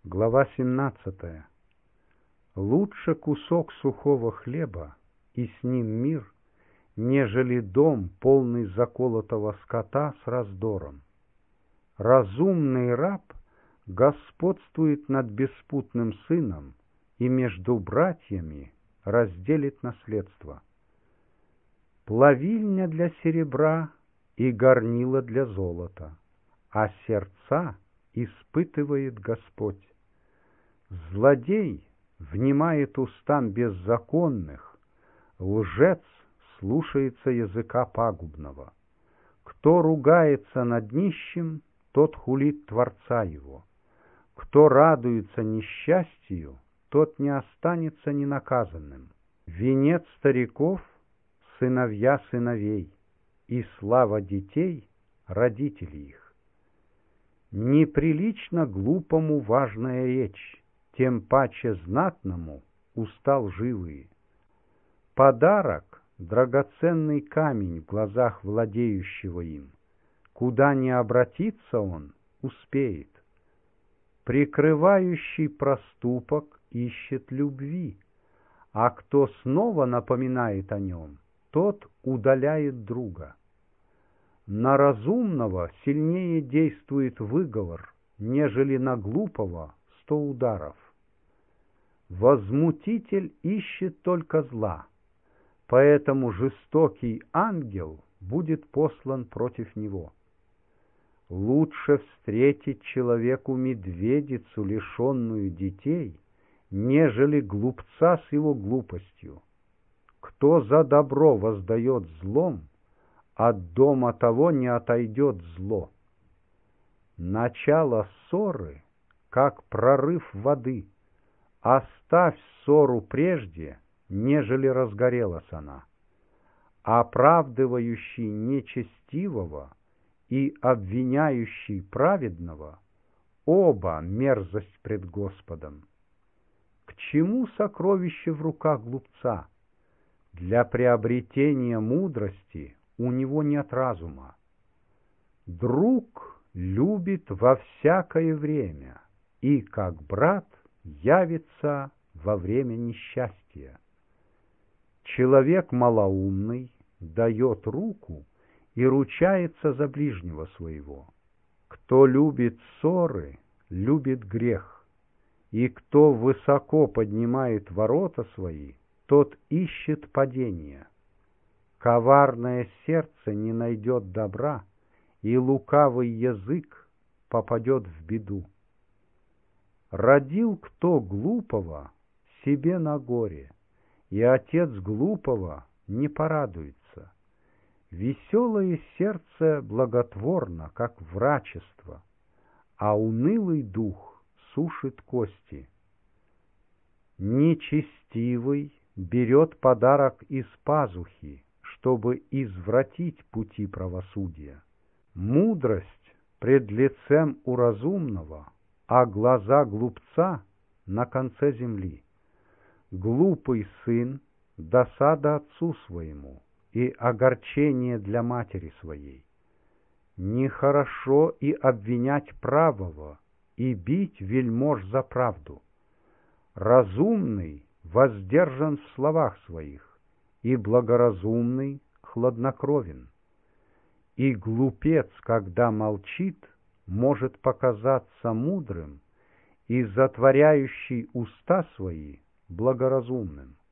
Глава 17. Лучше кусок сухого хлеба и с ним мир, нежели дом, полный заколотого скота с раздором. Разумный раб господствует над беспутным сыном и между братьями разделит наследство. Плавильня для серебра и горнила для золота, а сердца испытывает Господь. Злодей внимает устам беззаконных, лжец слушается языка пагубного. Кто ругается над нищим, тот хулит Творца его. Кто радуется несчастью, тот не останется ненаказанным. Венец стариков — сыновья сыновей, и слава детей — родители их. Неприлично глупому важная речь, тем паче знатному уста лживые. Подарок — драгоценный камень в глазах владеющего им. Куда ни обратится он, успеет. Прикрывающий проступок ищет любви, а кто снова напоминает о нем, тот удаляет друга. На разумного сильнее действует выговор, нежели на глупого 100 ударов. Возмутитель ищет только зла, поэтому жестокий ангел будет послан против него. Лучше встретить человеку медведицу, лишенную детей, нежели глупца с его глупостью. Кто за добро воздает злом, от дома того не отойдет зло. Начало ссоры, как прорыв воды. Оставь ссору прежде, нежели разгорелась она. Оправдывающий нечестивого и обвиняющий праведного — оба мерзость пред Господом. К чему сокровище в руках глупца? Для приобретения мудрости у него нет разума. Друг любит во всякое время и, как брат, явится во время несчастья. Человек малоумный дает руку и ручается за ближнего своего. Кто любит ссоры, любит грех, и кто высоко поднимает ворота свои, тот ищет падения. Коварное сердце не найдет добра, и лукавый язык попадет в беду. Родил кто глупого, себе на горе, и отец глупого не порадуется. Веселое сердце благотворно, как врачество, а унылый дух сушит кости. Нечестивый берет подарок из пазухи, чтобы извратить пути правосудия. Мудрость пред лицем у разумного, а глаза глупца на конце земли. Глупый сын — досада отцу своему и огорчение для матери своей. Нехорошо и обвинять правого, и бить вельмож за правду. Разумный воздержан в словах своих, и благоразумный хладнокровен. И глупец, когда молчит, может показаться мудрым, и затворяющий уста свои благоразумным.